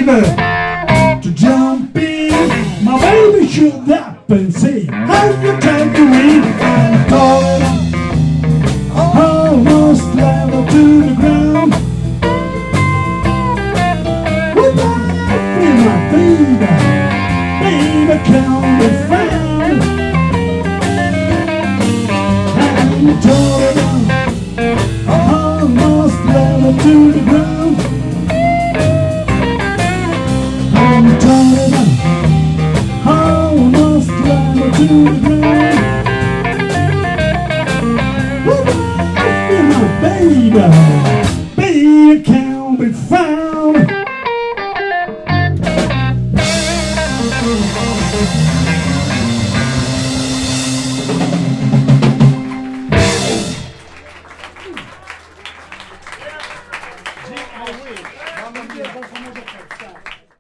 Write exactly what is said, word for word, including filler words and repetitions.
baby to jump in. My baby should up and say, how you take the wind? I'm falling almost level to the ground. Without me, my baby, baby can't be found. I'm falling almost level to the ground. I'm falling almost level to the ground. Without me, my baby, baby can't be found.